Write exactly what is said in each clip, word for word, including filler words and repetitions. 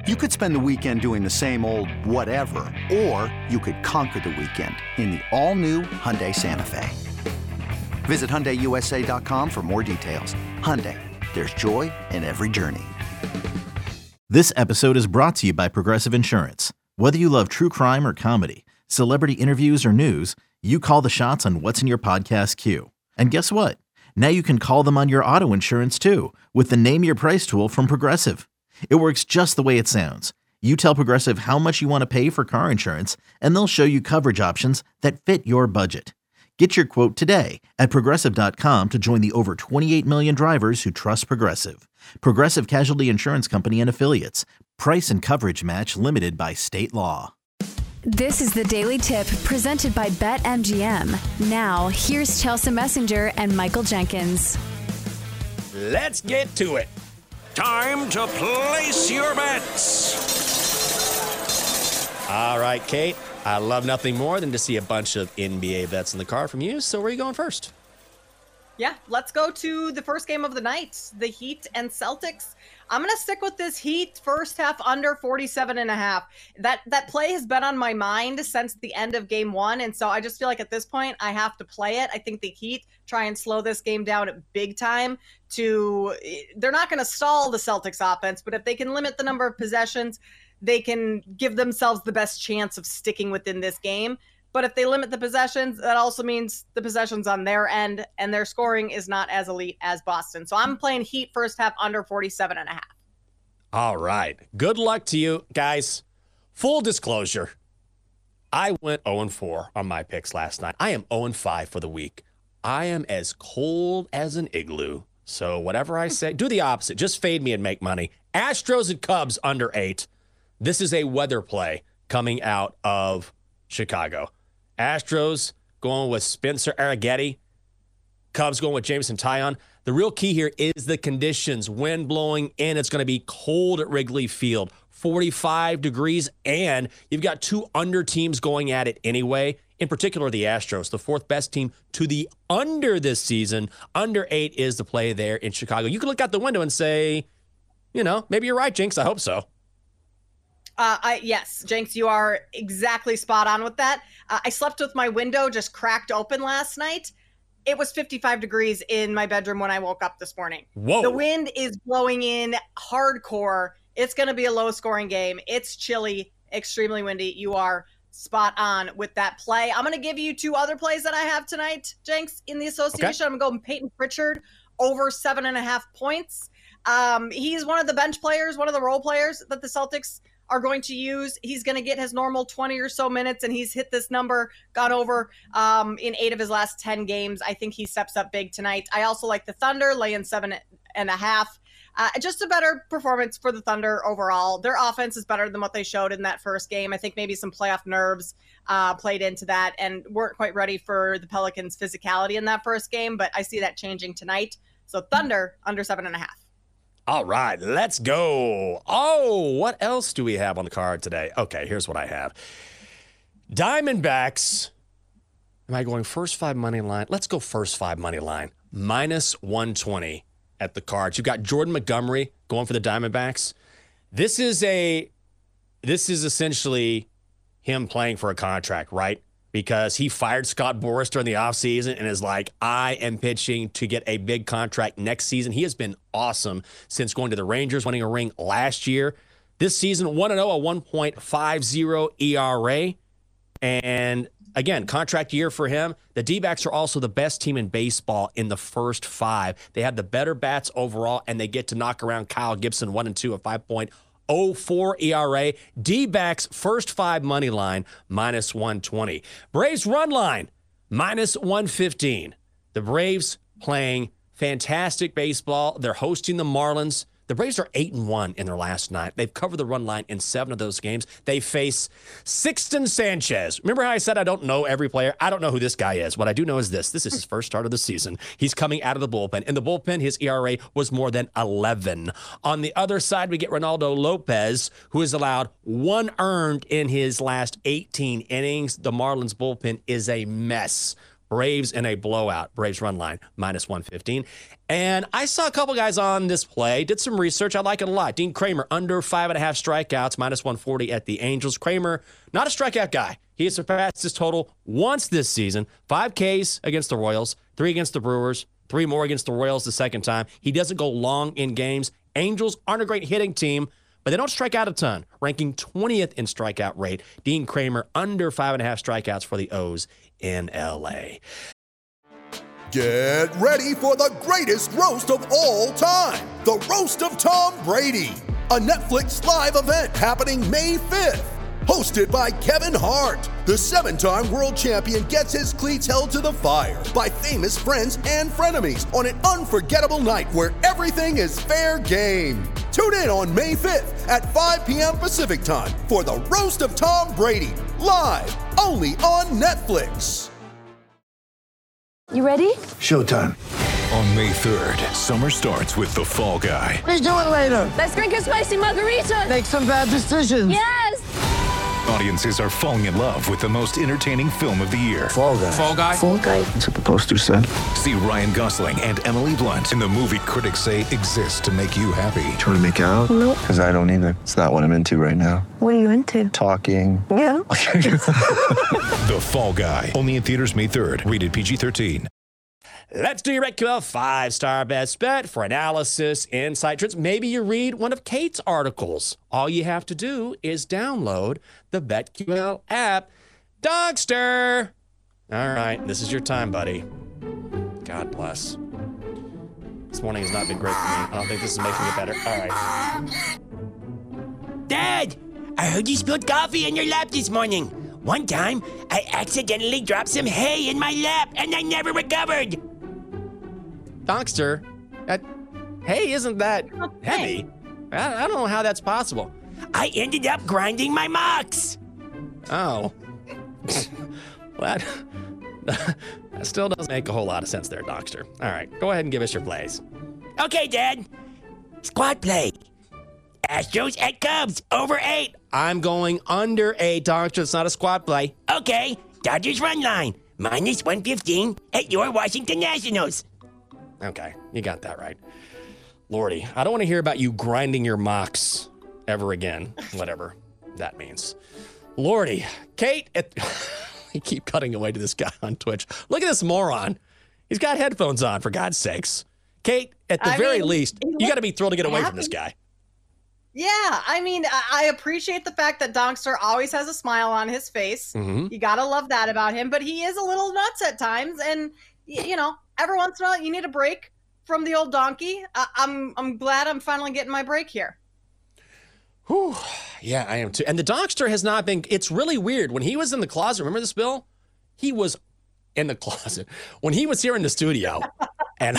You could spend the weekend doing the same old whatever, or you could conquer the weekend in the all-new Hyundai Santa Fe. Visit Hyundai U S A dot com for more details. Hyundai, there's joy in every journey. This episode is brought to you by Progressive Insurance. Whether you love true crime or comedy, celebrity interviews or news, you call the shots on what's in your podcast queue. And guess what? Now you can call them on your auto insurance too with the Name Your Price tool from Progressive. It works just the way it sounds. You tell Progressive how much you want to pay for car insurance, and they'll show you coverage options that fit your budget. Get your quote today at Progressive dot com to join the over twenty-eight million drivers who trust Progressive. Progressive Casualty Insurance Company and Affiliates. Price and coverage match limited by state law. This is the Daily Tip presented by BetMGM. Now, here's Chelsea Messenger and Michael Jenkins. Let's get to it. Time to place your bets. All right, Kate. I love nothing more than to see a bunch of N B A bets in the car from you. So where are you going first? Yeah, let's go to the first game of the night, the Heat and Celtics. I'm going to stick with this Heat first half under forty-seven and a half. That that play has been on my mind since the end of game one, and so I just feel like at this point I have to play it. I think the Heat try and slow this game down at big time. To they're not going to stall the Celtics offense, but if they can limit the number of possessions, they can give themselves the best chance of sticking within this game. But if they limit the possessions, that also means the possessions on their end, and their scoring is not as elite as Boston. So I'm playing Heat first half under forty-seven and a half. All right. Good luck to you, guys. Full disclosure, I went oh and four on my picks last night. I am oh and five for the week. I am as cold as an igloo. So whatever I say, do the opposite. Just fade me and make money. Astros and Cubs under eight. This is a weather play coming out of Chicago. Astros going with Spencer Arrighetti. Cubs going with Jameson Taillon. The real key here is the conditions. Wind blowing in. It's going to be cold at Wrigley Field. forty-five degrees, and you've got two under teams going at it anyway. In particular, the Astros, the fourth best team to the under this season. Under eight is the play there in Chicago. You can look out the window and say, you know, maybe you're right, Jinx. I hope so. Uh, I, yes, Jenks, you are exactly spot on with that. Uh, I slept with my window just cracked open last night. It was fifty-five degrees in my bedroom when I woke up this morning. Whoa. The wind is blowing in hardcore. It's going to be a low-scoring game. It's chilly, extremely windy. You are spot on with that play. I'm going to give you two other plays that I have tonight, Jenks, in the association. Okay. I'm going to go Peyton Pritchard over seven and a half points. Um, he's one of the bench players, one of the role players that the Celtics are going to use. He's going to get his normal twenty or so minutes, and he's hit this number, gone over um, in eight of his last ten games. I think he steps up big tonight. I also like the Thunder, laying seven and a half. Uh, just a better performance for the Thunder overall. Their offense is better than what they showed in that first game. I think maybe some playoff nerves uh, played into that and weren't quite ready for the Pelicans' physicality in that first game, but I see that changing tonight. So Thunder, under seven and a half. All right, let's go. Oh, what else do we have on the card today? Okay, here's what I have. Diamondbacks. Am I going first five money line? Let's go first five money line. Minus one twenty at the cards. You've got Jordan Montgomery going for the Diamondbacks. This is a, this is essentially him playing for a contract, right? Because he fired Scott Boras during the offseason and is like, I am pitching to get a big contract next season. He has been awesome since going to the Rangers, winning a ring last year. This season, one and oh, a one point five oh E R A. And again, contract year for him. The D-backs are also the best team in baseball in the first five. They have the better bats overall, and they get to knock around Kyle Gibson, one and two, a five point oh four E R A. D-backs first five money line, minus one twenty. Braves run line, minus one fifteen. The Braves playing fantastic baseball. They're hosting the Marlins. The Braves are eight and one in their last nine. They've covered the run line in seven of those games. They face Sixton Sanchez. Remember how I said I don't know every player? I don't know who this guy is. What I do know is this. This is his first start of the season. He's coming out of the bullpen. In the bullpen, his E R A was more than eleven. On the other side, we get Ronaldo Lopez, who has allowed one earned in his last eighteen innings. The Marlins bullpen is a mess Braves in a blowout. Braves run line, minus one fifteen. And I saw a couple guys on this play, did some research. I like it a lot. Dean Kramer, under five and a half strikeouts, minus one forty at the Angels. Kramer, not a strikeout guy. He has surpassed his total once this season. Five Ks against the Royals, three against the Brewers, three more against the Royals the second time. He doesn't go long in games. Angels aren't a great hitting team, but they don't strike out a ton, ranking twentieth in strikeout rate. Dean Kramer, under five and a half strikeouts for the O's in L A. Get ready for the greatest roast of all time, the Roast of Tom Brady, a Netflix live event happening May fifth. Hosted by Kevin Hart, the seven-time world champion gets his cleats held to the fire by famous friends and frenemies on an unforgettable night where everything is fair game. Tune in on May fifth at five p.m. Pacific time for the Roast of Tom Brady, live only on Netflix. You ready? Showtime. On May third, summer starts with The Fall Guy. Let's do it later. Let's drink a spicy margarita. Make some bad decisions. Yes! Audiences are falling in love with the most entertaining film of the year. Fall Guy. Fall Guy? Fall Guy. That's what the poster said. See Ryan Gosling and Emily Blunt in the movie critics say exists to make you happy. Trying to make it out? Nope. Because I don't either. It's not what I'm into right now. What are you into? Talking. Yeah. The Fall Guy. Only in theaters May third. Rated P G thirteen. Let's do your BetQL five-star best bet for analysis, insight, trends. Maybe you read one of Kate's articles. All you have to do is download the BetQL app. Dogster! All right, this is your time, buddy. God bless. This morning has not been great for me. I don't think this is making it better. All right. Dad, I heard you spilled coffee in your lap this morning. One time, I accidentally dropped some hay in my lap, and I never recovered. Dogster, that hay isn't that heavy. I, I don't know how that's possible. I ended up grinding my mocks. Oh. Well, that, that still doesn't make a whole lot of sense there, Dogster. All right, go ahead and give us your plays. Okay, Dad. Squad play. Astros at Cubs, over eight. I'm going under eight, Dogster. It's not a squad play. Okay, Dodgers run line, minus one fifteen at your Washington Nationals. Okay, you got that right. Lordy, I don't want to hear about you grinding your mocks ever again, whatever that means. Lordy, Kate, at, I keep cutting away to this guy on Twitch. Look at this moron. He's got headphones on, for God's sakes. Kate, at the I very mean, least, you got to be thrilled to get away happy. from this guy. Yeah, I mean, I I appreciate the fact that Dogster always has a smile on his face. Mm-hmm. You gotta love that about him, but he is a little nuts at times, and y- you know, every once in a while, you need a break from the old donkey. I- I'm I'm glad I'm finally getting my break here. Whew. Yeah, I am too. And the Dogster has not been. It's really weird. When he was in the closet, remember this, Bill? He was in the closet when he was here in the studio. And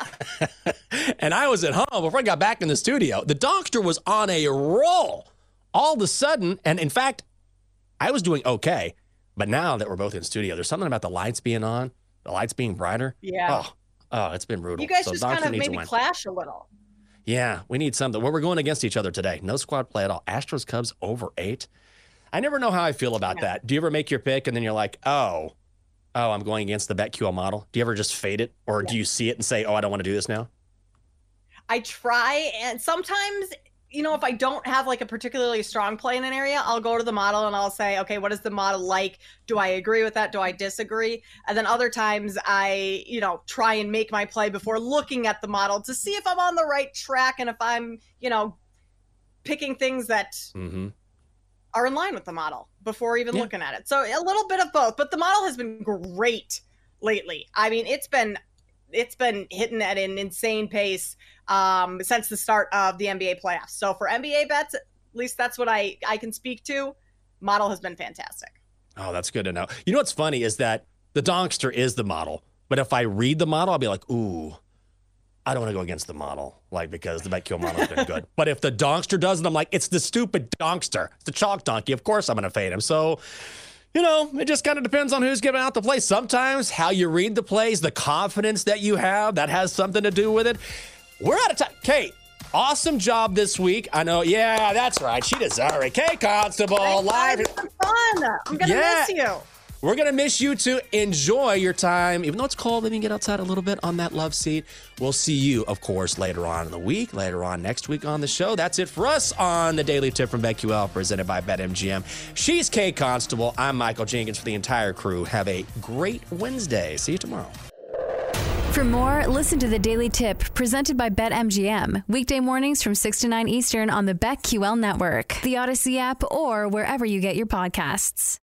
and I was at home before I got back in the studio. The Dogster was on a roll all of a sudden. And in fact, I was doing okay. But now that we're both in studio, there's something about the lights being on, the lights being brighter. Yeah. Oh, oh it's been brutal. You guys So just Dogster kind of needs a maybe win. clash a little. Yeah, we need something. Well, we're going against each other today. No squad play at all. Astros Cubs over eight. I never know how I feel about Yeah. that. Do you ever make your pick and then you're like, oh, oh, I'm going against the BetQL model? Do you ever just fade it? Or do you see it and say, oh, I don't want to do this now? I try, and sometimes, you know, if I don't have like a particularly strong play in an area, I'll go to the model and I'll say, okay, what is the model like? Do I agree with that? Do I disagree? And then other times I, you know, try and make my play before looking at the model to see if I'm on the right track and if I'm, you know, picking things that Mm-hmm. are in line with the model before even Yeah. looking at it. So a little bit of both, but the model has been great lately. I mean, it's been it's been hitting at an insane pace um, since the start of the N B A playoffs. So for N B A bets, at least that's what I, I can speak to. Model has been fantastic. Oh, that's good to know. You know what's funny is that the Dogster is the model. But if I read the model, I'll be like, ooh, I don't want to go against the model, like, because the BetQL model has been good. But if the Dogster does it, I'm like, it's the stupid Dogster. It's the chalk donkey. Of course I'm going to fade him. So, you know, it just kind of depends on who's giving out the play. Sometimes how you read the plays, the confidence that you have, that has something to do with it. We're out of time. Kate, awesome job this week. I know. Yeah, that's right. She deserves it. Kate Constable, Thanks, live. guys. It's been fun. I'm going to Yeah. miss you. We're going to miss you too. Enjoy your time. Even though it's cold, maybe get outside a little bit on that love seat. We'll see you, of course, later on in the week, later on next week on the show. That's it for us on the Daily Tip from BetQL, presented by BetMGM. She's Kay Constable. I'm Michael Jenkins for the entire crew. Have a great Wednesday. See you tomorrow. For more, listen to the Daily Tip presented by BetMGM. Weekday mornings from six to nine Eastern on the BetQL network, the Odyssey app, or wherever you get your podcasts.